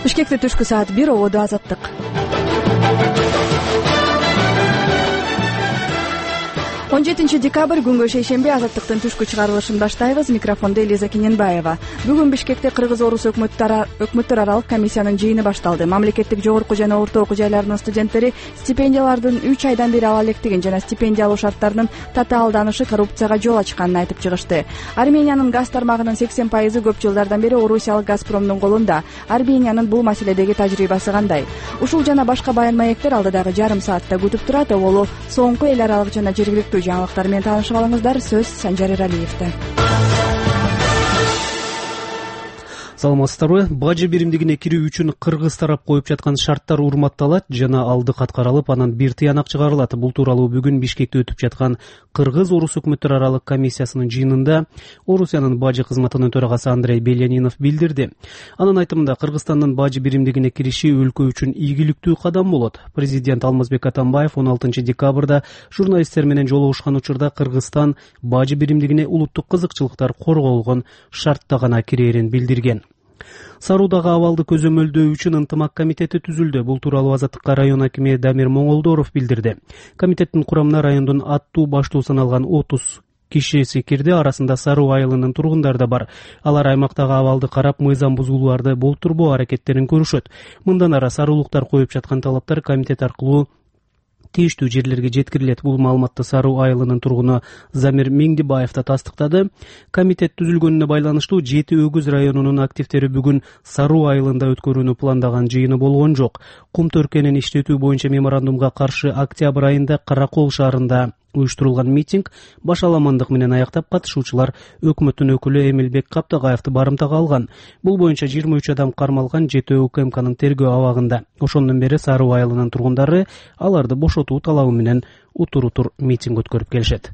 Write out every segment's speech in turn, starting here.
Бишкекте түшкү саат 1 ободо азаттык. Он 7 декабрь күнгө шейшемби азаттыктын түшкү чыгарылышын баштайбыз. Микрофондо Элиза Кененбаева. Бүгүн Бишкекте Кыргыз-Орус өкмөттөр аралык комиссиянын жыйыны башталды. Мамлекеттик жогорку жана орто окуу жайларынын студенттери стипендиялардын 3 айдан бери ала электигин жана стипендия алуу шарттарынын татаалданышы коррупцияга жол ачканын айтып чыгышты. Армениянын газ тармагынын 80% көп жылдардан бери орусиялык Газпромдун колунда. Армениянын бул маселедеги тажрыйбасы кандай? Ушул жана башка баян маектер алдыдагы жарым саатта күтүп турат. Олу соңку эл аралык жана жергиликтүү жаңылыктар менен таанышып алыңыздар. Сөз Санжар Эралиевде. Саламатсыздарбы? Бажы биримдигине кирүү үчүн Кыргыз тарап коюп жаткан шарттар урматталат жана алдык аткарылып, анан бир тыянак чыгарылат. Бул тууралуу бүгүн Бишкекте өтүп жаткан Кыргыз-Орус өкмөттөр аралык комиссиясынын жыйынында Орусиянын бажы кызматынын төрагасы Андрей Белянинов билдирди. Анын айтымында Кыргызстандын бажы биримдигине кириши өлкө үчүн ийгиликтүү кадам болот. Президент Алмазбек Атамбаев 16 декабрда журналисттер менен жолугушкан учурда Кыргызстан бажы биримдигине улуттук кызыкчылыктар корголгон шартта гана кирээрин билдирген. Саруудагы абалды көзөмөлдөө үчүн ынтымак комитети түзүлдү. Бул тууралуу Азаттыкка район акими Дамир Моңолдоров билдирди. Комитеттин курамына райондун аттуу баштуу саналган 30 кишиси кирди. Арасында Саруу айылынын тургундары да бар. Алар аймактагы абалды карап, мыйзам бузууларды болтурбоо аракеттерин көрүшөт. Мындан ары саруулуктар коюп жаткан талаптар комитет аркылуу тийиштүү жерлерге жеткирилет. Бул маалыматты Саруу айылынын тургуну Замир Меңдибаев да тастыктады. Комитет түзүлгөнүнө байланыштуу Жети Өгүз районунун активдери бүгүн Саруу айылында өткөрүүнү пландаган жыйыны болгон жок. Кум төркенин иштетүү боюнча меморандумга каршы октябрь айында Каракол шаарында уюштурулган митинг башаламандык менен аяктап, катышуучулар өкмөттүн өкүлү Эмилбек Каптагаевди барымтага алган. Бул боюнча 23 адам кармалган. Жети УКМКнын тергөө абагында. Ошондон бери Саруу айылынын тургундары аларды бошотуу талабы менен утур митинг өткөрүп келишет.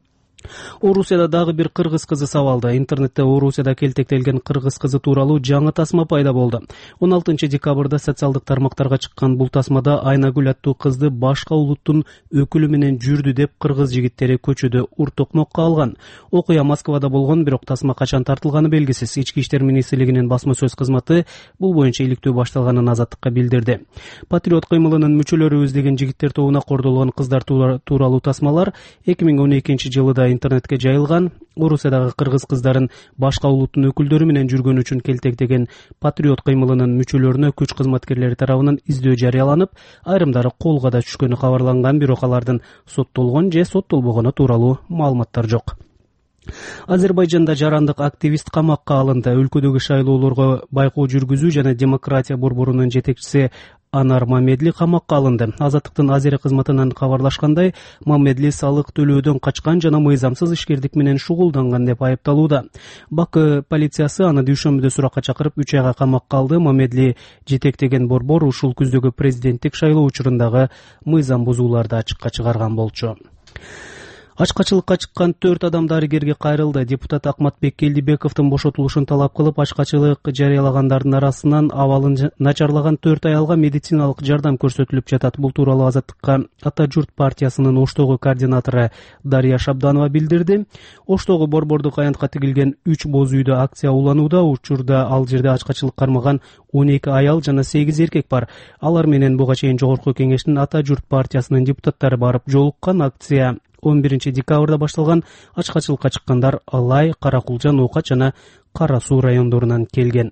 Орусияда дагы бир кыргыз кызы сабалды. Интернетте Орусияда келтектелген кыргыз кызы тууралуу жаңы тасма пайда болду. 16 декабрда социалдык тармактарга чыккан бул тасмада Айнагүл аттуу кызды башка улуттун өкүлү менен жүрдү деп кыргыз жигиттери көчөдө ур-токмокко алган. Окуя Москвада болгон, бирок тасма качан тартылганы белгисиз. Ички иштер министрлигинин басма сөз кызматы бул боюнча иликтөө башталганын Азаттыкка билдирди. Патриот кыймылынын мүчөлөрү издеген жигиттер тобуна кордолгон кыздар тууралуу тасмалар 2012 жылыда интернетке жайылган. Орусиядагы кыргыз кыздарын башка улуттун өкүлдөрү менен жүргөн үчүн келтектеген Патриот кыймылынын мүчөлөрүнө күч кызматкерлери тарабынан издөө жарыяланып, айрымдары колго да түшкөнү кабарланган, бирок алардын соттолгон же соттолбогону тууралуу маалыматтар жок. Азербайжанда жарандык активист камакка алынды. Өлкөдөгү шайлоолорго байкоо жүргүзүү жана демократия борборунун жетекчиси Анар Мамедли камакка алынды. Азаттыктын Азери кызматынан кабарлашкандай, Мамедли салык төлөөдөн качкан жана мыйзамсыз ишкердик менен шугулданган деп айыпталууда. Бакы полициясы аны дүйшөмбүдө суракка чакырып 3 айга камакка алды. Мамедли жетектеген борбор ушул күздөгү президенттик шайлоо учурундагы мыйзам бузууларды ачыкка чыгарган болчу. Ачкачылыкка чыккан 4 адам дарыгерге кайрылды. Депутат Акматбек Келдибековдун бошотулушун талап кылып, ачкачылык жарыялагандардын арасынан абалын начарлаган 4 аялга медициналык жардам көрсөтүлүп жатат. Бул тууралуу Азаттыкка Ата журт партиясынын Оштогу координатору Дарья Шабданова билдирди. Оштогу борбордук аянтка тигилген 3 боз үйдө акция уланууда. Учурда ал жерде ачкачылык кармаган 12 аял жана 8 эркек бар. Алар менен буга чейин жогорку кеңештин Ата журт партиясынын депутаттары барып жолуккан. Акция 11 декабрда башталган. Ачкачылыкка чыккандар Алай, Каракулча, Ноокат жана Кара Суу райондорунан келген.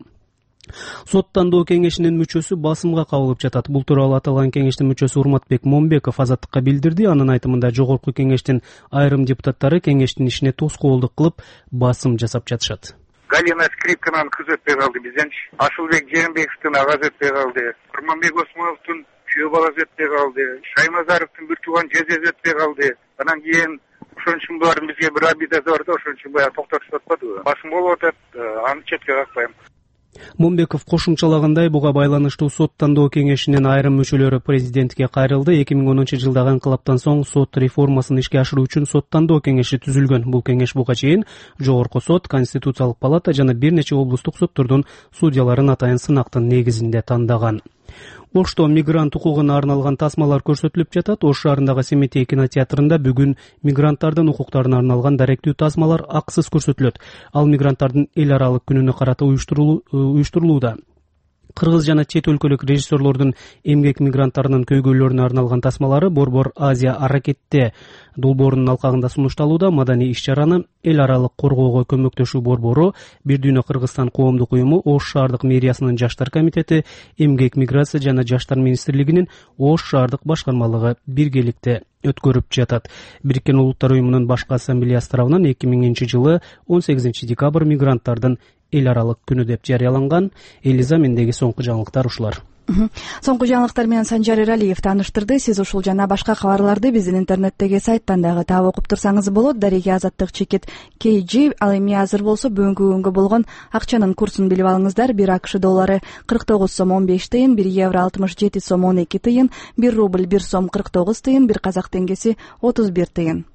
Сот тандоо кеңешинин мүчөсү басымга кабылып жатат. Бул тууралуу аталган кеңештин мүчөсү Урматбек Момбеков Азаттыкка билдирди. Анын айтымында жогорку кеңештин айрым депутаттары кеңештин ишине тоскоолдук кылып, басым жасап жатышат. Галина Скрипканын кызы өтпөй калды бизденчи. Ашылбек Жээнбековдун агасы өтпөй калды. Курманбек Осмоновдун күйөө баласы өтпөй калды. Шаймазаровдун бир тууган жездеси өтпөй калды. Анан кийин ошон үчүн булардын бизге бир обидасы бар да, ошон үчүн баягы токтотуп атпадыбы. Басым болуп атат, аны четке какпайм. Момбеков кошумчалагандай, буга байланыштуу сот тандоо кеңешинин айрым мүчөлөрү президентке кайрылды. 2010 жылдагы инкылаптан соң сот реформасын ишке ашыруу үчүн сот тандоо кеңеши түзүлгөн. Бул кеңеш буга чейин Жогорку сот, Конституциялык палата жана бир нече облустук соттордун судьяларын атайын сынактын негизинде тандаган. Ошто мигрант укугуна арналган тасмалар көрсөтүлүп жатат. Ош шаарындагы Семетей кинотеатрында бүгүн мигранттардын укуктарына арналган даректүү тасмалар акысыз көрсөтүлөт. Ал мигранттардын эл аралык күнүнө карата уюштурулууда. Кыргыз жана чет өлкөлүк режиссерлордун эмгек мигранттарынын көйгөйлөрүнө арналган тасмалары Борбор Азия аракетте долбоорунун алкагында сунушталууда. Маданий иш-чараны эл аралык коргоого көмөктөшүү борбору, Бир дүйнө Кыргызстан коомдук уюму, Ош шаардык мэриясынын жаштар комитети, эмгек, миграция жана жаштар министрлигинин Ош шаардык башкармалыгы биргеликте өткөрүп жатат. Бириккен Улуттар уюмунун башкы ассамблеясы тарабынан 2000-жылы 18 декабрь мигранттардын эл аралык күнү деп жарыяланган. Элиза, мендеги соңку жаңылыктар ушулар. Соңку жаңылыктар менен Санжар Эралиев тааныштырды. Сиз ушул жана башка кабарларды биздин интернеттеги сайттан дагы таап окуп турсаңыз болот. Дареге азаттык чекит KG. Ал эми азыр болсо бүгүнкү күнгө болгон акчанын курсун билип алыңыздар. 1 АКШ доллары 49 сом 15 тыйын, 1 евро 67 сом 12 тыйын, 1 рубль 1 сом 49 тыйын, 1 казак теңгеси 31 тыйын.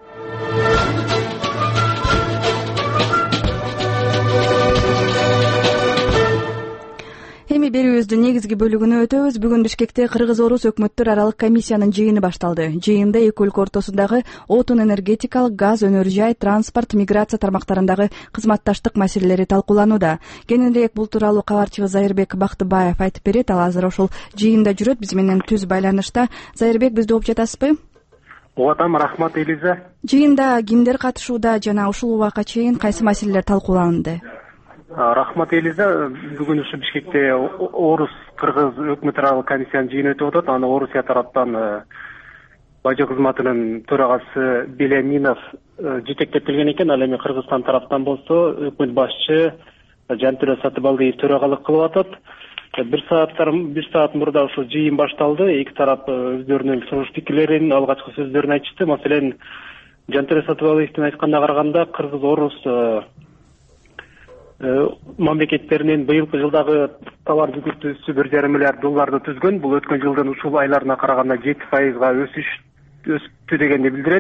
Эми берүүбүздүн негизги бөлүгүнө өтөбүз. Бүгүн Бишкекте Кыргыз-Орус өкмөттөр аралык комиссиянын жыйыны башталды. Жыйында эки өлкө ортосундагы отун, энергетикалык, газ, өнөр жай, транспорт, миграция тармактарындагы кызматташтык маселелери талкууланууда. Кененирээк бул тууралуу кабарчыбыз Зайырбек Бактыбаев айтып берет. Ал азыр ошол жыйында жүрөт, биз менен түз байланышта. Зайырбек, бизди угуп жатасызбы? Угуп атам, рахмат Элиза. Жыйында кимдер катышууда жана ушул убакка чейин кайсы маселелер талкууланды? Рахмат Элиза, бүгүн ушу Бишкекте Орус-Кыргыз өкмөт аралык комиссиянын жыйыны өтүп атат. Аны Орусия тараптан бажы кызматынын төрагасы Белянинов жетектеп келген экен. Ал эми Кыргызстан тараптан болсо өкмөт башчы Жантүрө Сатыбалдиев төрагалык кылып атат. Бир саат мурда ушул жыйын башталды. Эки тарап өздөрүнүн сунуш пикирлерин, алгачкы сөздөрүн айтышты. Маселен, Жантүрө Сатыбалдиевдин айтканына караганда, Кыргыз-Орус мамлекеттеринин быйылкы жылдагы товар жүктөөсү 1,5 миллиард долларды түзгөн. Бул өткөн жылдын ушул айларына караганда 7% өстү дегенди билдирет.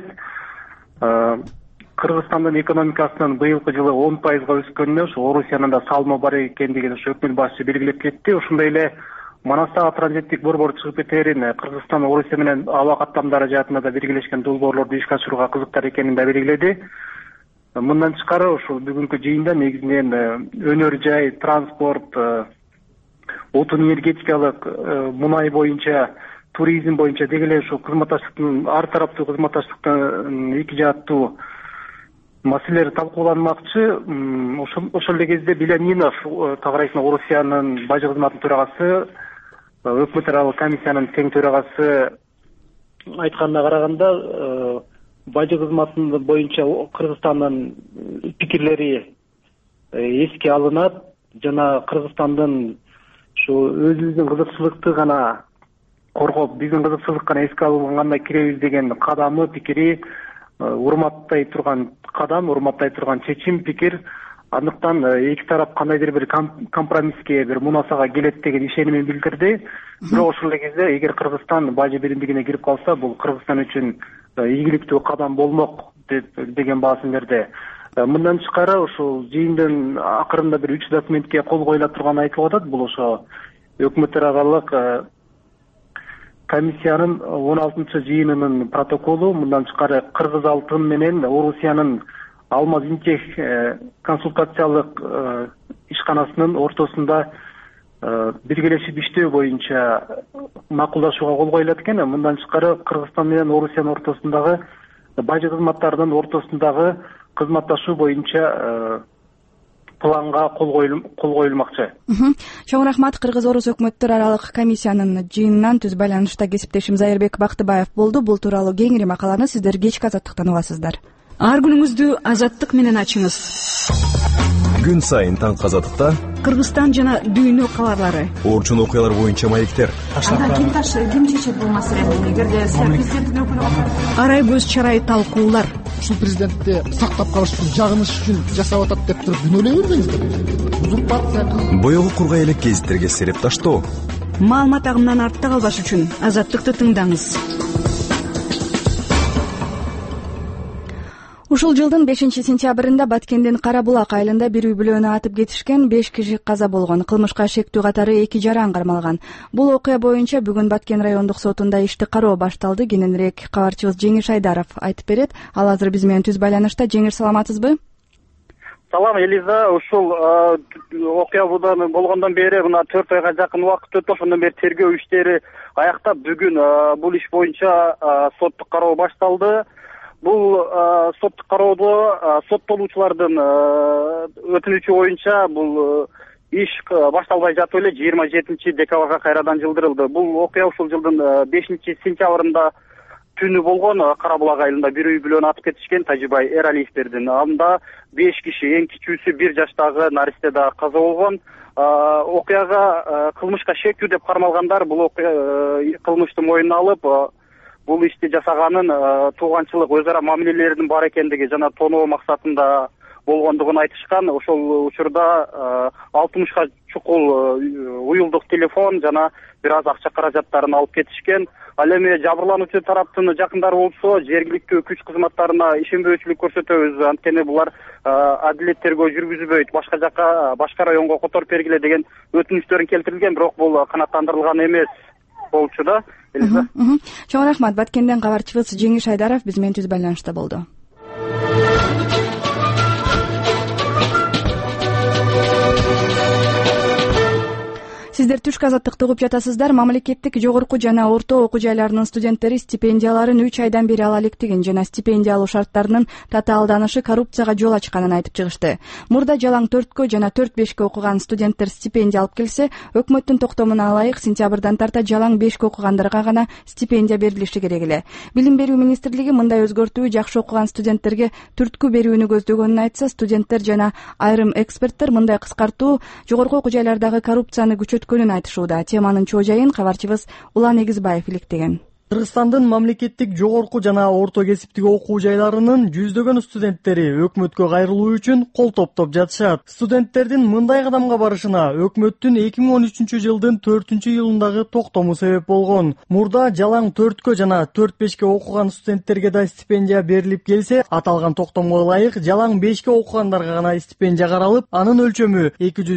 Кыргызстандын экономикасынын быйылкы жылы 10% өскөнүнө ушу Орусиянын да салымы бар экендигин ушу өкмөт башчы белгилеп кетти. Ошондой эле Манастагы транзиттик борбор чыгып кетерин, Кыргызстан Орусия менен аба каттамдары жаатында да биргелешкен долбоорлорду ишке ашырууга кызыктар экенин да белгиледи. Мындан тышкары ушул бүгүнкү жыйында негизинен өнөр жай, транспорт, отун, энергетикалык, мунай боюнча, туризм боюнча деги эле ушул кызматташтыктын, ар тараптуу кызматташтыктын эки жааттуу маселелери талкууланмакчы. Ошол эле кезде Белянинов, тагырайсына Орусиянын бажы кызматынын төрагасы, өкмөт аралык комиссиянын тең төрагасы айтканына караганда, бажы кызматы боюнча Кыргызстандын пикирлери эске алынат жана Кыргызстандын ушу өзүбүздүн кызыкчылыкты гана коргоп, биздин кызыкчылык гана эске алынгандай киребиз деген кадамы, пикири урматтай турган кадам, урматтай турган чечим, пикир. Андыктан эки тарап кандайдыр бир компромисске, бир мунасага келет деген ишенимин билдирди. Бирок ошол эле кезде эгер Кыргызстан бажы биримдигине кирип калса, бул Кыргызстан үчүн ийгиликтүү кадам болмок деген баасын берди. Мындан тышкары ушул жыйындын акырында бир 3 документке кол коюла турганы айтылып атат. Бул ошо өкмөттөр аралык комиссиянын 16-жыйынынын протоколу. Мындан тышкары Кыргыз алтын менен Орусиянын Алмаз Интех консультациялык ишканасынын ортосунда биргелешип иштөө боюнча макулдашууга кол коюлат экен. Мындан тышкары Кыргызстан менен Орусиянын ортосундагы бажы кызматтарынын ортосундагы кызматташуу боюнча планга кол коюлмакчы. Чоң рахмат. Кыргыз-Орус өкмөттөр аралык комиссиянын жыйынынан түз байланышта кесиптешим Зайырбек Бактыбаев болду. Бул тууралуу кеңири макаланы сиздер кечки Азаттыктан угасыздар. Ар күнүңүздү Азаттык менен ачыңыз. Күн сайын таңкы Азаттыкта Кыргызстан жана дүйнө кабарлары, орчун окуялар боюнча маектер. Ким чечет бул маселени? Эгерде президенттин өкүлү арай көз чарай талкуулар. Ушул президентти сактап калыш үчүн, жагыныш үчүн жасап атат деп туруп күнөөлөй бербеңиздер. Узурпация. Боёгу кургай элек гезиттерге сереп таштоо. Маалымат агымынан артта калбаш үчүн Азаттыкты тыңдаңыз. Ушул жылдын 5-сентябрында Баткендин Кара Булак айылында бир үй бүлөнү атып кетишкен, 5 киши каза болгон. Кылмышка шектүү катары 2 жаран кармалган. Бул окуя боюнча бүгүн Баткен райондук сотунда ишти кароо башталды. Кененирээк кабарчыбыз Жеңиш Айдаров айтып берет. Ал азыр биз менен түз байланышта. Жеңиш, саламатсызбы? Салам, Элиза. Ушул окуя болгондон бери мына 4 айга жакын убакыт өтүп, ошондон бери тергөө иштери аяктап, бүгүн бул иш боюнча соттук кароо башталды. Бул соттук кароодо соттолуучулардын өтүнүчү боюнча бул иш башталбай жатып эле 27 декабрга кайрадан жылдырылды. Бул окуя ушул жылдын 5 сентябрында түнү болгон. Кара Булак айылында бир үй бүлөнү атып кетишкен Тажибай Эралиевдердин. Анда 5 киши, эң кичүүсү 1 жаштагы наристе да каза болгон. Окуяга кылмышка шектүү деп кармалгандар бул кылмышты мойнуна алып, бул ишти жасаганын тууганчылык өз ара мамилелеринин бар экендиги жана тоноо максатында болгондугун айтышкан. Ошол учурда 60га чукул уюлдук телефон жана бир аз акча каражаттарын алып кетишкен. Ал эми жабырлануучу тараптын жакындары болсо жергиликтүү күч кызматтарына ишенбөөчүлүк көрсөтөбүз, анткени булар адилет тергөө жүргүзбөйт, башка жакка, башка районго которуп бергиле деген өтүнүчтөрүн келтирилген, бирок бул канааттандырылган эмес болчу да. Чоң рахмат. Баткенден кабарчыбыз Жеңиш Айдаров биз менен түз байланышта болду. Сиздер түшкү азаттыкты угуп жатасыздар. Мамлекеттик жогорку жана орто окуу жайларынын студенттери стипендияларын 3 айдан бери ала электигин жана стипендия алуу шарттарынын татаалданышы коррупцияга жол ачканын айтып чыгышты. Мурда жалаң 4кө жана 4-5кө окуган студенттер стипендия алып келсе, өкмөттүн токтомуна ылайык сентябрдан тарта жалаң 5кө окугандарга гана стипендия берилиши керек эле. Билим берүү министрлиги мындай өзгөртүү жакшы окуган студенттерге түрткү берүүнү көздөгөнүн айтса, студенттер жана айрым эксперттер мындай кыскартуу жогорку окуу жайлардагы коррупцияны күчөткөнүн айтышууда. Теманын чоо жайын кабарчыбыз Улан Эгизбаев иликтеген. Кыргызстандын мамлекеттик жогорку жана орто кесиптик окуу жайларынын жүздөгөн студенттери өкмөткө кайрылуу үчүн кол топтоп жатышат. Студенттердин мындай кадамга барышына өкмөттүн 2013 жылдын 4-июлундагы токтому себеп болгон. Мурда жалаң 4кө жана 4-5кө окуган студенттерге да стипендия берилип келсе, аталган токтомго ылайык жалаң 5кө окугандарга гана стипендия каралып, анын өлчөмү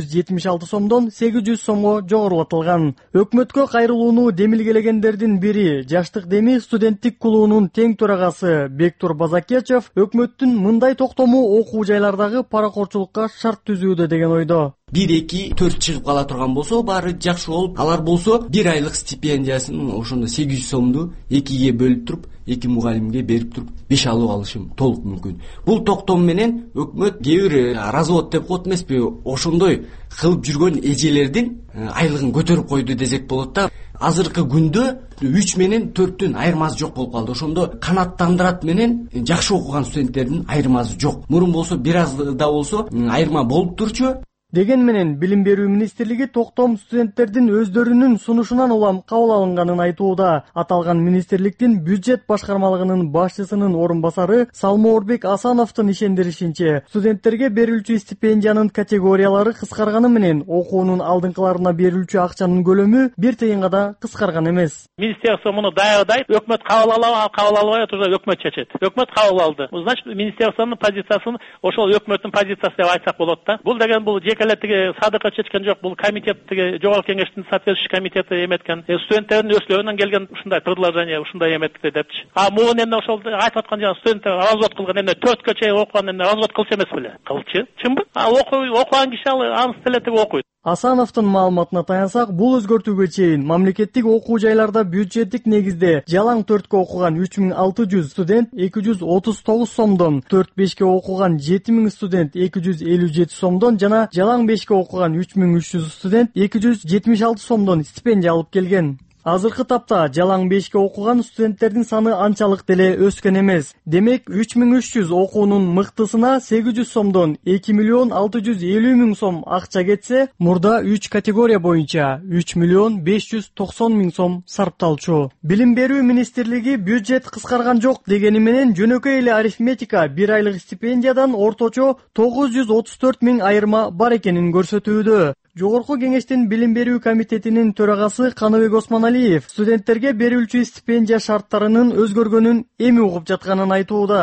276 сомдон 800 сомго жогорулатылган. Өкмөткө кайрылууну демилгелегендердин бири Жаштык деми студенттик клубунун тең төрагасы Бектур Базакечев өкмөттүн мындай токтому окуу жайлардагы паракорчулукка шарт түзүүдө деген ойдо. 1-2-4 чыгып кала турган болсо баары жакшы болуп, алар болсо 1 айлык стипендиясын ошондо 800 сомду 2ге бөлүп туруп, 2 мугалимге берип туруп 5 алып алышым толук мүмкүн. Бул токтом менен өкмөт кээ бир развод деп коет эмеспи, ошондой кылып жүргөн эжелердин айлыгын көтөрүп койду десек болот да. Азыркы күндө 3 менен 4-түн айырмасы жок болуп калды. Ошондо канааттандырат менен жакшы окуган студенттердин айырмасы жок. Мурун болсо бир аз да болсо айырма болуп турчу. Деген менен Билим берүү министрлиги токтом студенттердин өздөрүнүн сунушунан улам кабыл алынганын айтууда. Аталган министрликтин бюджет башкармалыгынын башчысынын орун басары Салмоорбек Асановдун ишендиришинче, студенттерге берилүүчү стипендиянын категориялары кыскарганы менен окуунун алдыңкыларына берилүүчү акчанын көлөмү 1 тыйынга да кыскарган эмес. Министерство муну даярдайт, өкмөт кабыл албай отурса өкмөт чечет. Өкмөт кабыл алды. Значит, министерствонун позициясын ошол өкмөттүн позициясы деп айтсак болот да. Бул деген бул жекелетиги садыкка чечкен жок, бул комитеттиги жогорку кеңештин соответствующий комитети эметкен. Студенттердин өздөрүнөн келген ушундай предложение, ушундай эметти депчи. Муну эмне ошол айтып аткан жана студенттер развод кылган, эмне 4кө чейин окуган, эмне развод кылчу эмес беле? Кылчу. Чынбы? Окуган киши анын стилетиги окуйт. Асановдун маалыматына таянсак, бул өзгөртүүгө чейин мамлекеттик окуу жайларда бюджеттик негизде жалаң 4кө окуган 3600 студент 239 сомдон, 4-5кө окуган 7000 студент 257 сомдон жана жалаң 5кө окуган 3300 студент 276 сомдон стипендия алып келген. Азыркы тапта жалаң 5кө окуган студенттердин саны анчалык деле өскөн эмес. Демек 3300 окуунун мыктысына 800 сомдон 2.650.000 сом акча кетсе, мурда 3 категория боюнча 3.590.000 сом сарпталчу. Билим берүү министрлиги бюджет кыскарган жок дегени менен жөнөкөй эле арифметика 1 айлык стипендиядан орточо 934.000 айырма бар экенин көрсөтүүдө. Жогорку кеңештин билим берүү комитетинин төрагасы Каныбек Осмоналиев студенттерге берилүүчү стипендия шарттарынын өзгөргөнүн эми угуп жатканын айтууда.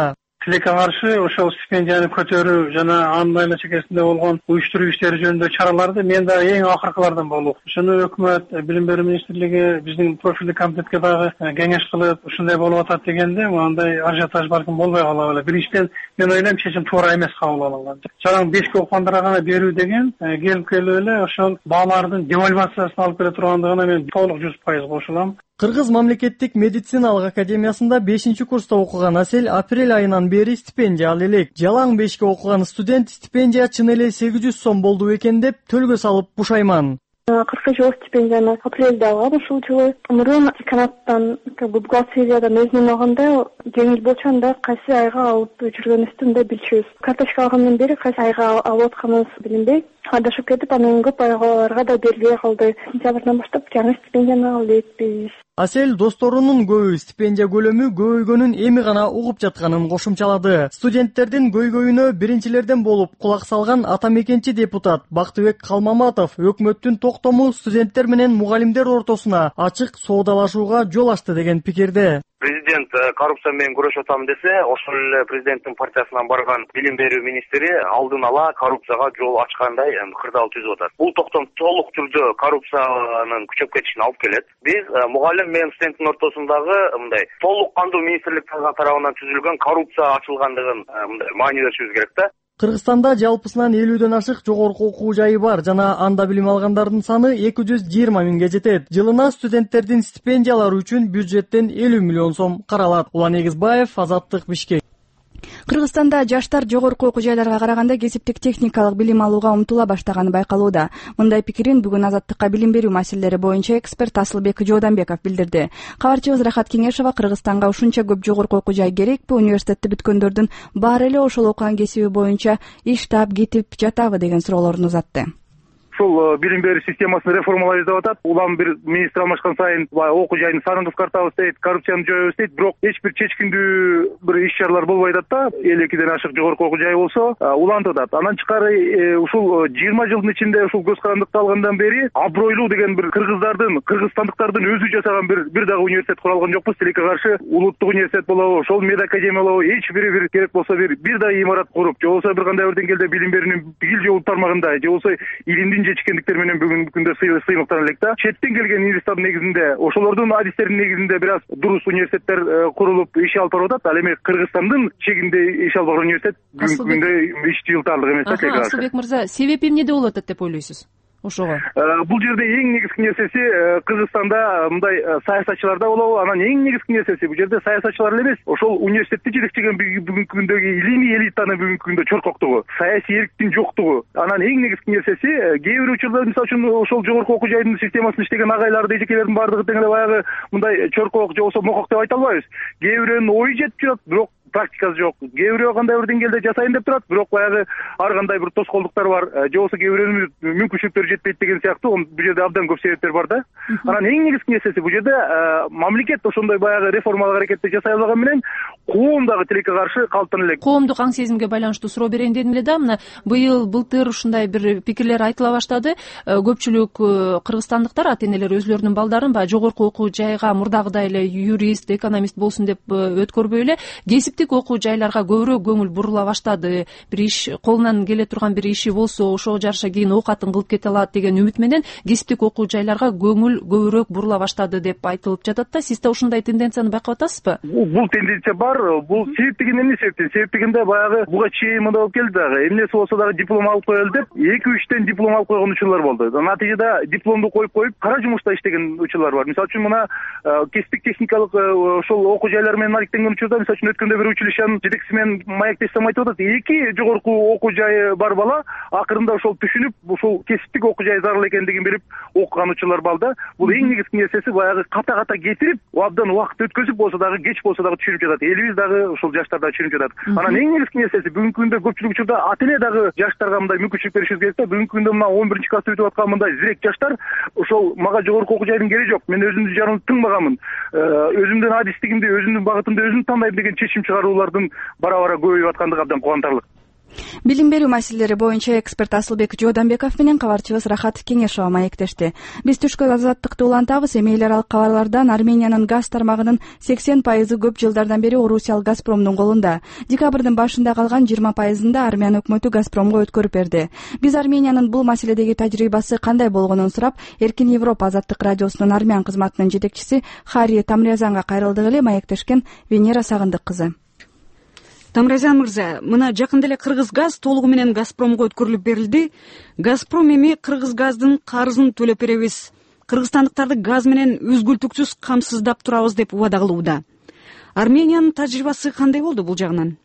тилекке каршы ошол стипендияны көтөрүү жана анын айла чекесинде болгон уюштуруу иштери жөнүндө чараларды мен дагы эң акыркылардан болуп, ошону өкмөт, билим берүү министрлиги биздин профилдик комитетке дагы кеңеш кылып, ушундай болуп атат дегенде, андай ажиотаж балким болбой калат эле. Биринчиден мен ойлойм чечим туура эмес кабыл алынган. Жаран 5 окугандарга гана берүү деген келип келип эле ошол баалардын девальвациясына алып келе тургандыгына мен толук 100% кошулам. Кыргыз мамлекеттик медициналык академиясында 5-курста окуган Асель апрель айынан бери стипендия ала элек. Жалаң 5 окуган студент стипендия чын эле 800 сом болду экен деп төлгө салып бушайман. 40 жыл стипендияны апрелде алгам ушул жылы. Мурун деканаттан, бухгалтериядан өзүнөн алганда жеңил болчу, анда кайсы айга алып жүргөнүбүздү да билчүбүз. Карточка алгандан бери кайсы айга алып атканыбыз билинбей, адашып кетип, анан көп айгаларга да берилбей калды. Сентябрдан баштап жаңы стипендияны алып элекпиз. Асель досторунун көбү стипендия көлөмү көбөйгөнүн эми гана угуп жатканын кошумчалады. Студенттердин көйгөйүнө биринчилерден болуп кулак салган ата мекенчи депутат Бактыбек Калмаматов өкмөттүн токтому студенттер менен мугалимдер ортосуна ачык соодалашууга жол ачты деген пикирде. Президент коррупция менен күрөшүп атам десе, ошол эле президенттин партиясынан барган билим берүү министри алдын ала коррупцияга жол ачкандай кырдаал түзүп атат. Бул токтом толук түрдө коррупциянын күчөп кетишине алып келет. Биз мугалим менен студенттин ортосундагы мындай толук кандуу министрлик тарабынан түзүлгөн коррупция ачылгандыгын мындай маани беришибиз керек да. Кыргызстанда жалпысынан 50ден ашык жогорку окуу жайы бар жана анда билим алгандардын саны 220 миңге жетет. Жылына студенттердин стипендиялары үчүн бюджеттен 50 миллион сом каралат. Улан Эгизбаев, Азаттык, Бишкек. Кыргызстанда жаштар жогорку окуу жайларга караганда кесиптик техникалык билим алууга умтула баштаганы байкалууда. Мындай пикирин бүгүн Азаттыкка билим берүү маселелери боюнча эксперт Асылбек Жооданбеков билдирди. Кабарчыбыз Рахат Кеңешова Кыргызстанга ушунча көп жогорку окуу жай керекпи? Университетти бүткөндөрдүн баары эле ошол окуган кесиби боюнча иш таап кетип жатабы деген суроолорун узатты. Ушул билим берүү системасын реформалайбыз деп атат. Улам бир министр алмашкан сайын окуу жайдын санын кыскартабыз дейт, коррупцияны жоюбуз дейт. Бирок эч бир чечкиндүү бир иш-чаралар болбой атат да. 52ден ашык жогорку окуу жай болсо, улантып атат. Андан тышкары ушул 20 жылдын ичинде ушул көз карандыкта алгандан бери абройлуу деген бир кыргызстандыктардын өзү жасаган бир дагы университет куралган жокпуз. Тилекке каршы улуттук университет болобу, ошол мед академия болобу, эч бири керек болсо бир дагы имарат куруп, же болбосо бир кандай бир деңгээлде билим берүүнүн бигил же улут тармагында, же болбосо илимдин чечкендиктер менен бүгүнкү күндө сыймыктана элек да. Четтен келген инвестордун негизинде, ошолордун адистеринин негизинде бир аз дурус университеттер курулуп иш алып барып атат. Ал эми Кыргызстандын чегинде иш алып барган университет бүгүнкү күндө иш жылтарлык эмес да. Асылбек мырза, себеби эмнеде болуп атат деп ойлойсуз? Ошого бул жерде эң негизги нерсеси Кыргызстанда мындай саясатчыларда болобу, анан эң негизги нерсеси бул жерде саясатчылар эле эмес, ошол университетти жетектеген бүгүнкү күндөгү илимий элитанын бүгүнкү күндө чоркоктугу, саясий эрктин жоктугу. Анан эң негизги нерсеси кээ бир учурда мисалы үчүн ошол жогорку окуу жайдын системасын иштеген агайларды, эжекелердин баардыгы тең эле баягы мындай чоркок же болбосо мокок деп айта албайбыз. Кээ бирөөнүн ою жетип жүрөт, бирок практикасы жок. Кээ бирөө кандай бир деңгээлде жасайын деп турат, бирок баягы ар кандай бир тоскоолдуктар бар, же болбосо кээ бирөөнүн мүмкүнчүлүктөрү жетпейт деген сыяктуу. Бул жерде абдан көп себептер бар да. Анан эң негизги нерсеси бул жерде мамлекет ошондой баягы реформалык аракетти жасай алган менен коом дагы тилекке каршы калыптана элек. Коомдук аң сезимге байланыштуу суроо берейин дедим эле да. Мына былтыр ушундай бир пикирлер айтыла баштады. Көпчүлүк кыргызстандыктар ата энелер өзлөрүнүн балдарын баягы жогорку окуу жайга мурдагыдай эле юрист, экономист болсун деп өткөрбөй эле кесиптик окуу жайларга көбүрөөк көңүл бурула баштады. Бир иш колунан келе турган бир иши болсо, ошого жараша кийин оокатын кылып кете алат деген үмүт менен кесиптик окуу жайларга көңүл көбүрөөк бурула баштады деп айтылып жатат да. Сиз да ушундай тенденцияны байкап атасызбы? Бул тенденция бар. Бул себеп деген эмне себептен? Себеп дегенде баягы буга чейин мындай болуп келди дагы. Эмнеси болсо дагы диплом алып коелу деп 2-3тен диплом алып койгон учурлар болду. Натыйжада дипломду коюп кара жумушта иштеген учурлар бар. Мисалы үчүн мына кесиптик техникалык ошол окуу жайлар менен алектенген учурда, мисалы үчүн өткөндө бир училищанын жетекчиси менен маектешсем айтып атат, 2 жогорку окуу жайы бар бала акырында ошол түшүнүп, ошол кесиптик окуу жай зарыл экендигин билип окуган учурлар бар да. Бул эң негизги нерсеси баягы ката кетирип, абдан убакыт өткөзүп болсо дагы, кеч болсо дагы түшүнүп жатат. Элибиз дагы ошол жаштар дагы түшүнүп жатат. Анан эң негизги нерсеси бүгүнкү күндө көпчүлүк учурда ата эне дагы жаштарга мындай мүмкүнчүлүк беришибиз керек да. Бүгүнкү күндө мына 11-класста өтүп аткан мындай зирек жаштар ошол мага жогорку окуу жайдын кереги жок, мен өзүмдүн жарымды тыңбаганмын, өзүмдүн адистигимди, өзүмдүн багытымды өзүм тандайм деген чечим чыгаруулардын бара-бара көбөйүп аткандыгы абдан кубантарлык. Билим берүү маселелери боюнча эксперт Асылбек Жооданбеков менен кабарчыбыз Рахат Кеңешова маектешти. Биз түшкү азаттыкты улантабыз. Эми эл аралык кабарлардан Армениянын газ тармагынын 80% көп жылдардан бери Орусиялык Газпромдун колунда. Декабрдын башында калган 20%-ында Армян өкмөтү Газпромго өткөрүп берди. Биз Армениянын бул маселедеги тажрыйбасы кандай болгонун сурап, Эркин Европа азаттык радиосунун армян кызматынын жетекчиси Хари Тамрязанга кайрылдык эле маектешкен Венера Сагындык кызы. Тамразян мырза, мына жакында эле Кыргыз газ толугу менен Газпромго өткөрүлүп берилди. Газпром эми Кыргыз газдын карызын төлөп беребиз. Кыргызстандыктарды газ менен үзгүлтүксүз камсыздап турабыз деп убада кылууда. Армениянын тажрыйбасы кандай болду бул жагынан?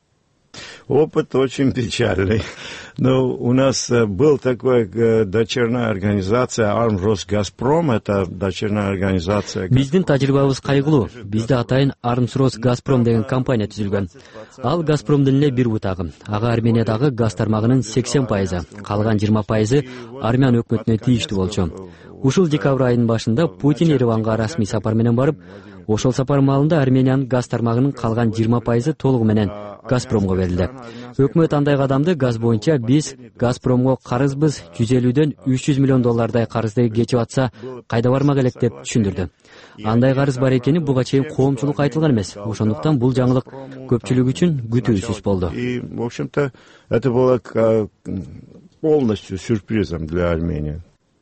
Опыт очень печальный. Но у нас был такой дочерная организация Армросгазпром, это дочерная организация. Биздин тажрыйбабыз кайгылуу. Бизде атайын Армросгазпром деген компания түзүлгөн. Ал Газпромдун эле бир бутагы. Ага Армениядагы газ тармагынын 80%, калган 20% армян өкмөтүнө тийиштүү болчу. Ушул декабрь айынын башында Путин Ереванга расмий сапар менен барып, ошол сапар маалында Армениянын газ тармагынын калган 20% толугу менен Газпромго берилди. Өкмөт андай кадамды газ боюнча биз Газпромго карызбыз, 150дөн 300 миллион доллардай карызды кечип атса, кайда бармак элек деп түшүндүрдү. Андай карыз бар экени буга чейин коомчулук айтылган эмес. Ошондуктан бул жаңылык көпчүлүк үчүн күтүүсүз болду. И, в общем-то, это было полностью сюрпризом для Армении.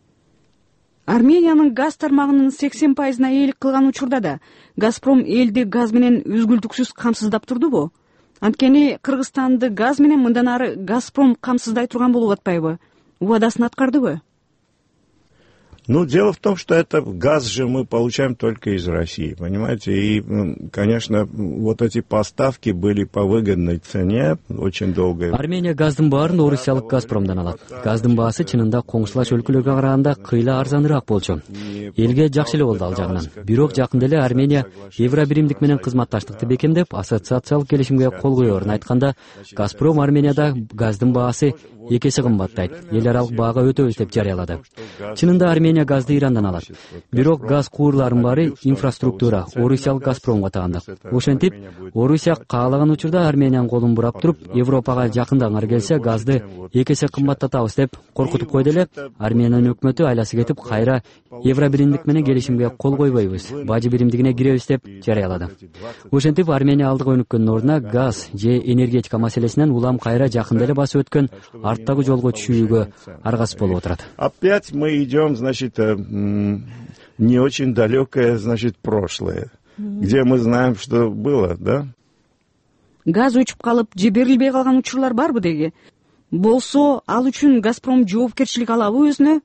Армениянын газ тармагынын 80%-на ээлик кылган учурда да Газпром элди газ менен үзгүлтүксүз камсыздап турдубу? Анткени Кыргызстанды газ менен мындан ары Газпром камсыздай турган болуп атпайбы? Убадасын аткардыбы? Ну, дело в том, что это газ же мы получаем только из России, понимаете? И, конечно, вот эти поставки были по выгодной цене очень долго. Армения газдын баарын Орусиялык Газпромдон алат. Газдын баасы чынында коңшулаш өлкөлөргө караганда кыйла арзаныраак болчу. Элге жакшы эле болду ал жагынан. Бирок жакында эле Армения Евробиримдик менен кызматташтыкты бекемдеп, ассоциациялык келишимге кол коерун айтканда, Газпром Арменияда газдын баасы 2 эсе кымбаттайт. Эл аралык баага өтөбүз деп жарыялады. Чынында Армения газды Ирандан алат. Бирок газ куурларынын баары инфраструктура Орусиялык Газпромго тагандык. Ошентип, Орусия каалаган учурда Армениянын колун бурап туруп, Европага жакындаңар келсе, газды 2 эсе кымбаттатабыз деп коркутуп койду эле. Армениянын өкмөтү айласы кетип, кайра Евробиримдик менен келишимге кол койбойбуз, бажы биримдигине киребиз деп жарыялады. Ошентип, Армения алдыга өнүккөндүн ордуна газ же энергетика маселесинен улам кайра жакында эле басып өткөн арттагы жолго түшүүгө аргасыз болуп отурат. Опять мы идем, значит, не очень далекое, значит, прошлое, где мы знаем, что было, да? Газ өчүп калып, жиберилбей калган учурлар барбы деги? Болсо, ал үчүн Газпром жоопкерчилик алабы өзүнө?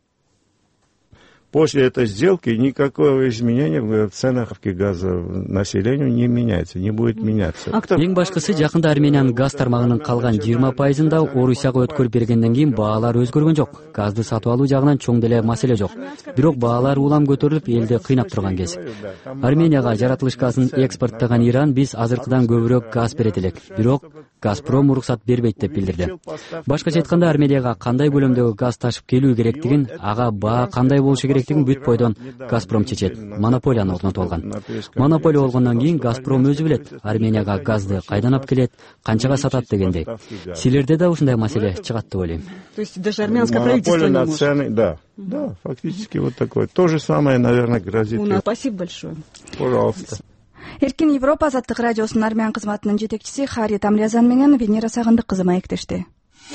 После этой сделки никакого изменения в ценах газа населению не меняется, не будет меняться. Эң башкысы жакында Армениянын газ тармагынын калган 20%-ында Орусияга өткөрүп бергенден кийин баалар өзгөргөн жок. Газды сатып алуу жагынан чоң деле маселе жок. Бирок баалар улам көтөрүлүп, элди кыйнап турган кез. Арменияга жаратылыш газын экспорттогон Иран биз азыркыдан көбүрөөк газ берет элек. Бирок Газпром уруксат бербейт деп билдирди. Башкача айтканда, Арменияга кандай көлөмдөгү газ ташып келүү керектигин, ага баа кандай болушу керектигин бүт бойдон Газпром чечет. Монополияны орнотуп алган. Монополия болгондон кийин Газпром өзү билет Арменияга газды кайдан алып келет, канчага сатат дегендей. Силерде да ушундай маселе чыгат деп ойлойм. То есть даже армянское правительство не может? Да, фактически вот такое. То же самое, наверное, грозит. Спасибо большое. Пожалуйста. Эркин Европа азаттык радиосунун армян кызматынын жетекчиси Хари Тамрязан менен Венера Сагындык кызы маектешти.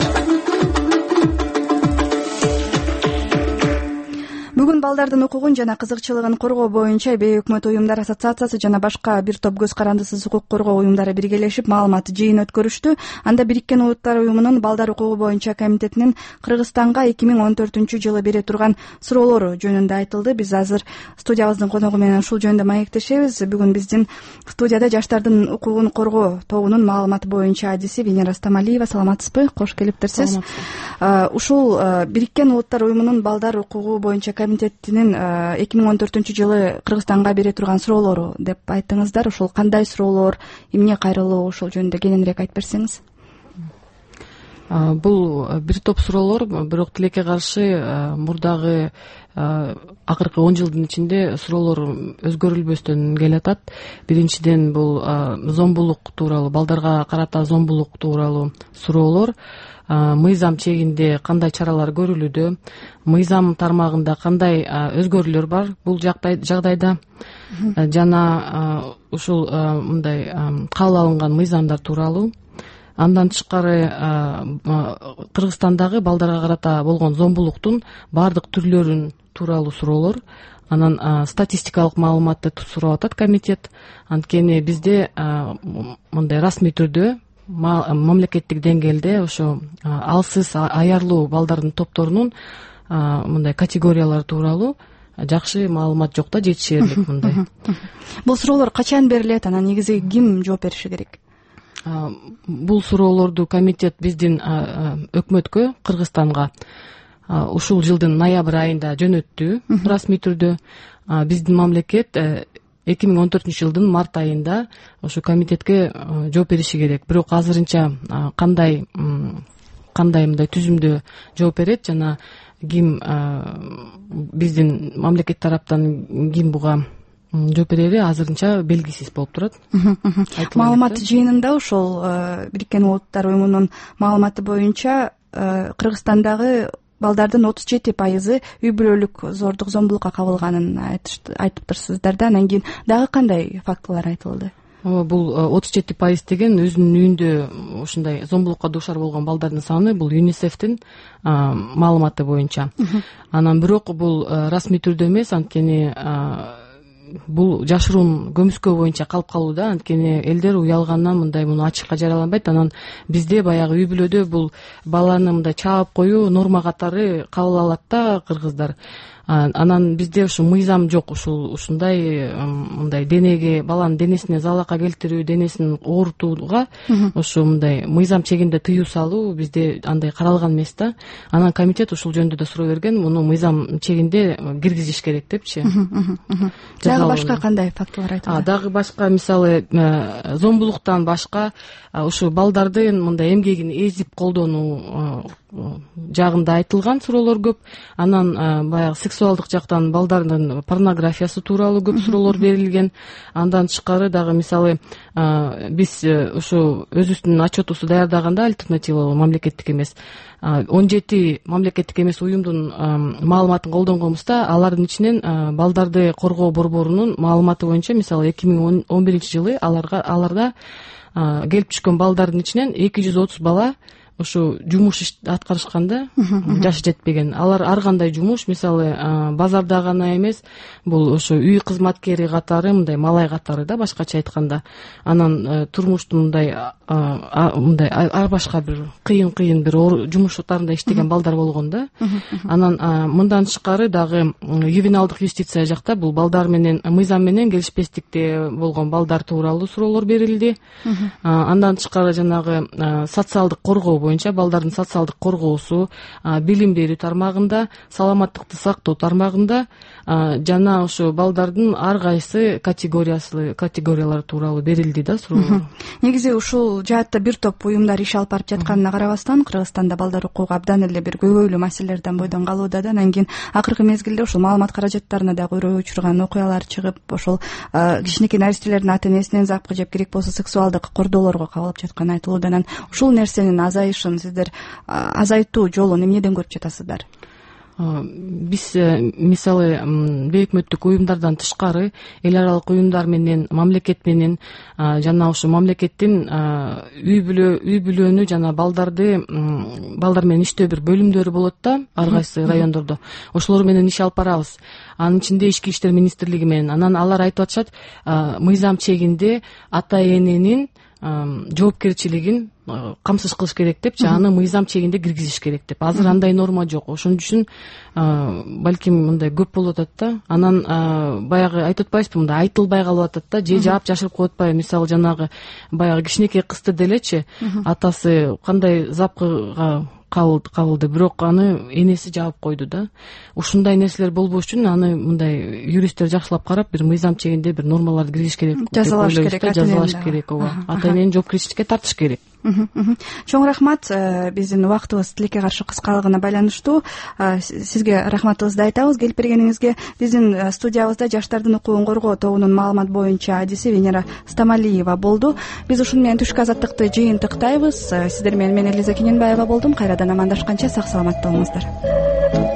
Бүгүн балдардын укугун жана кызыкчылыгын коргоо боюнча Бейөкмөт уюмдар ассоциациясы жана башка бир топ көз карандысыз укук коргоо уюмдары биргелешип маалымат жыйын өткөрүштү. Анда Бириккен Улуттар уюмунун балдар укугу боюнча комитетинин Кыргызстанга 2014-жылы бере турган суроолору жөнүндө айтылды. Биз азыр студиябыздын коногу менен ушул жөнүндө маектешебиз. Бүгүн биздин студияда жаштардын укугун коргоо тобунун маалыматы боюнча адиси Венера Стамалиева. Саламатсызбы? Кош келиптирсиз. Ушул Бириккен Улуттар уюмунун балдар укугу боюнча комитетинин 2014-жылы Кыргызстанга бере турган суроолору деп айттыңыздар. Ушул кандай суроолор, эмне кайрылуу, ушул жөнүндө кененирээк айтып берсеңиз. Бул бир топ суроолор, бирок тилекке каршы мурдагы акыркы 10 жылдын ичинде суроолор өзгөрүлбөстөн келатат. Биринчиден бул зомбулук тууралуу, балдарга карата зомбулук тууралуу суроолор. Мыйзам чегинде кандай чаралар көрүлүүдө, мыйзам тармагында кандай өзгөрүүлөр бар бул жагдайда жана ушул мындай кабыл алынган мыйзамдар тууралуу. Андан тышкары Кыргызстандагы балдарга карата болгон зомбулуктун баардык түрлөрүн тууралуу суроолор. Анан статистикалык маалыматты сурап атат комитет. Анткени бизде мындай расмий түрдө мамлекеттик деңгээлде ошо алсыз аярлуу балдардын топторунун мындай категориялары тууралуу жакшы маалымат жок да, жетишээрлик мындай. Бул суроолор качан берилет, анан негизи ким жооп бериши керек? Бул суроолорду комитет биздин өкмөткө, Кыргызстанга ушул жылдын ноябрь айында жөнөттү расмий түрдө. Биздин мамлекет 2014 жылдын март айында ошо комитетке жооп бериши керек. Бирок азырынча кандай мындай түзүмдө жооп берет жана ким биздин мамлекет тараптан ким буга жооп берери азырынча белгисиз болуп турат. Маалымат жыйынында ошол Бириккен Улуттар уюмунун маалыматы боюнча Кыргызстандагы балдардын 37% үй бүлөлүк зордук, зомбулукка кабылганын айтыптырсыздар да. Анан кийин дагы кандай фактылар айтылды? Бул 37% деген өзүнүн үйүндө ушундай зомбулукка дуушар болгон балдардын саны, бул ЮНИСЕФтин маалыматы боюнча. Анан бирок бул расмий түрдө эмес, анткени бул жашыруун көмүскө боюнча калып калууда. Анткени элдер уялгандан мындай муну ачыкка жарыяланбайт. Анан бизде баягы үй бүлөдө бул баланы мындай чаап коюу норма катары кабыл алат да кыргыздар. Анан бизде ушу мыйзам жок, ушундай мындай денеге, баланын денесине залалка келтирүү, денесин оорутууга ушу мындай мыйзам чегинде тыюу салуу бизде андай каралган эмес да. Анан комитет ушул жөнүндө да суроо берген, муну мыйзам чегинде киргизиш керек депчи. Дагы башка кандай фактылар айтылды? Дагы башка, мисалы зомбулуктан башка ушу балдардын мындай эмгегин эзип колдонуу жагында айтылган суроолор көп. Анан баягы сексуалдык жактан балдардын порнографиясы тууралуу көп суроолор берилген. Андан тышкары дагы мисалы биз ушу өзүбүздүн отчетубузду даярдаганда альтернатива мамлекеттик эмес 17 мамлекеттик эмес уюмдун маалыматын колдонгонбузда, алардын ичинен балдарды коргоо борборунун маалыматы боюнча мисалы 2011 жылы аларда келип түшкөн балдардын ичинен 230 бала ушу жумуш аткарышканда жашы жетпеген. Алар ар кандай жумуш, мисалы базарда гана эмес, бул ошо үй кызматкери катары, мындай малай катары да, башкача айтканда. Анан турмуштун мындай ар башка бир кыйын бир жумуштарында иштеген балдар болгон да. Анан мындан тышкары дагы ювеналдык юстиция жакта бул балдар менен мыйзам менен келишпестикте болгон балдар тууралуу суроолор берилди. Андан тышкары жанагы социалдык коргоо боюнча балдардын социалдык коргоосу, билим берүү тармагында, саламаттыкты сактоо тармагында жана ошо балдардын ар кайсы категориялары тууралуу берилди да суроолор. Негизи ушул жаатта бир топ уюмдар иш алып барып жатканына карабастан, Кыргызстанда балдар укугу абдан эле бир көбөйлүү маселелерден бойдон калууда да. Анан кийин акыркы мезгилде ушул маалымат каражаттарына да көйрөк учурган окуялар чыгып, ошол кичинекей наристелердин ата-энесинен запкы жеп, керек болсо сексуалдык кордоолорго кабылып жатканы айтылууда. Анан ушул нерсенин азайышын сиздер азайтуу жолун эмнеден көрүп жатасыздар? Биз мисалы бейөкмөттүк уюмдардан тышкары эл аралык уюмдар менен, мамлекет менен жана ошо мамлекеттин үй бүлөнү жана балдар менен иштөө бир бөлүмдөрү болот да, ар кайсы райондордо. Ошолор менен иш алып барабыз. Анын ичинде Ички иштер министрлиги менен. Анан алар айтып атышат, мыйзам чегинде ата-эненин жоопкерчилигин камсыз кылыш керек депчи, аны мыйзам чегинде киргизиш керек деп. Азыр андай норма жок. Ошон үчүн балким мындай көп болуп атат да. Анан баягы айтып атпайбызбы, мындай айтылбай калып атат да, же жаап жашырып коюп атпайбы. Мисалы жанагы баягы кичинекей кызды делечи, атасы кандай запкыга кабылды, бирок аны энеси жаап койду да. Ушундай нерселер болбош үчүн аны мындай юристтер жакшылап карап, бир мыйзам чегинде бир нормаларды киргизиш керек. Жазалаш керек. Ата-энени жоопкерчиликке тартыш керек. Чоң рахмат. Биздин убактыбыз тилекке каршы кыскалыгына байланыштуу. Сизге рахматыбызды айтабыз келип бергениңизге. Биздин студиябызда жаштардын укугун коргоо тобунун маалымат боюнча адиси Венера Стамалиева болду. Биз ушуну менен түшкү азаттыкты жыйынтыктайбыз. Сиздер менен мен Элиза Кененбаева болдум. Кайрадан амандашканча сак саламатта болуңуздар.